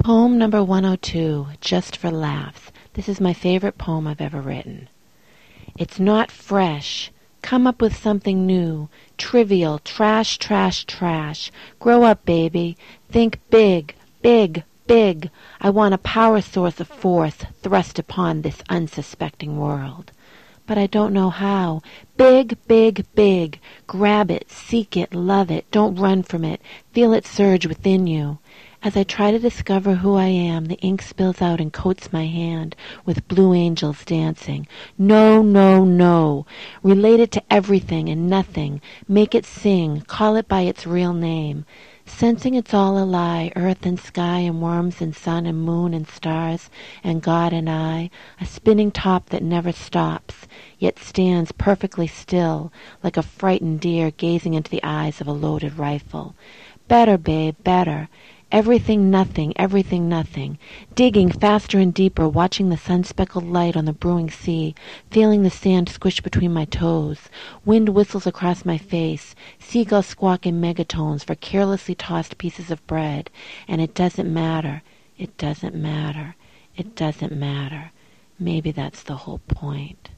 Poem number 102, Just for Laughs. This is my favorite poem I've ever written. It's not fresh. Come up with something new. Trivial. Trash, trash, trash. Grow up, baby. Think big, big, big. I want a power source of force thrust upon this unsuspecting world. But I don't know how. Big, big, big. Grab it, seek it, love it. Don't run from it. Feel it surge within you. As I try to discover who I am, the ink spills out and coats my hand with blue angels dancing. No, no, no. Relate it to everything and nothing. Make it sing. Call it by its real name. Sensing it's all a lie, earth and sky and worms and sun and moon and stars and God and I, a spinning top that never stops, yet stands perfectly still, like a frightened deer gazing into the eyes of a loaded rifle. Better, babe, better. Everything nothing, everything nothing. Digging faster and deeper, watching the sun-speckled light on the brewing sea, feeling the sand squish between my toes. Wind whistles across my face. Seagulls squawk in megatones for carelessly tossed pieces of bread. And it doesn't matter. It doesn't matter. It doesn't matter. Maybe that's the whole point.